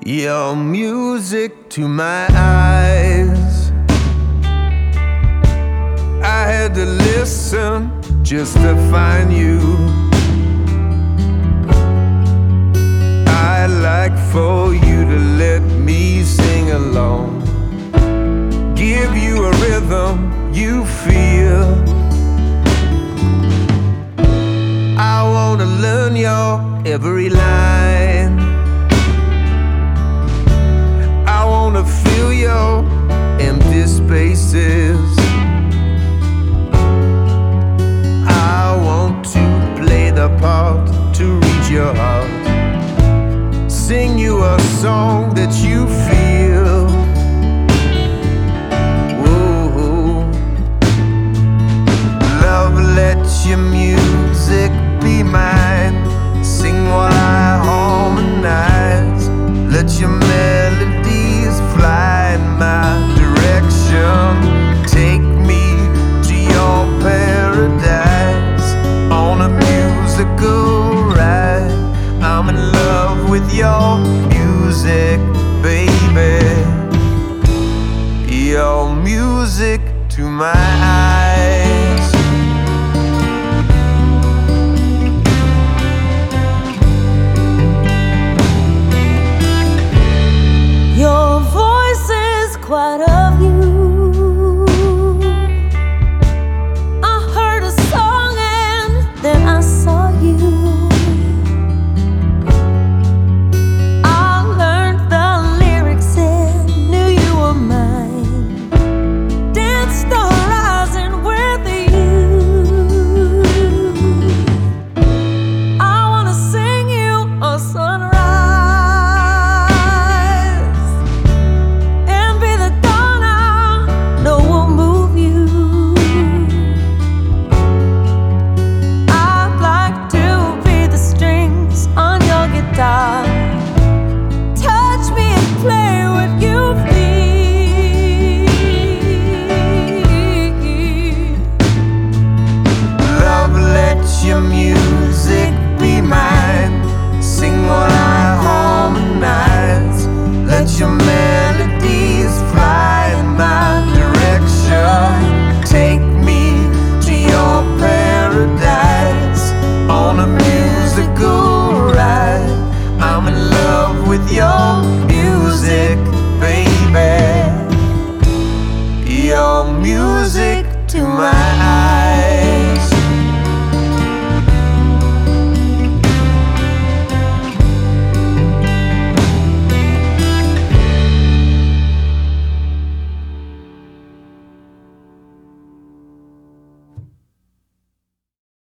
Your music to my eyes. I had to listen just to find you. I'd like for you to let me sing along, give you a rhythm you feel. I wanna learn your every line. I wanna fill your empty spaces. I want to play the part to reach your heart, sing you a song that you feel. Whoa. Love, let your music be mine. Sing while I harmonize. Let your melodies fly in my direction. Take me to your paradise on a musical ride. I'm in love with your music, baby. Your music to my eyes. Your voice is quite of you. I heard a song and then I saw you. I learned the lyrics and knew you were mine. Danced the horizon with you. I wanna sing you a sunrise. Touch me and play what you feel. Love, let your music be mine. Sing while I harmonize. Let your melodies fly in my direction. Take me to your paradise on a musical ride. I'm in love with your music, baby. Your music to my eyes.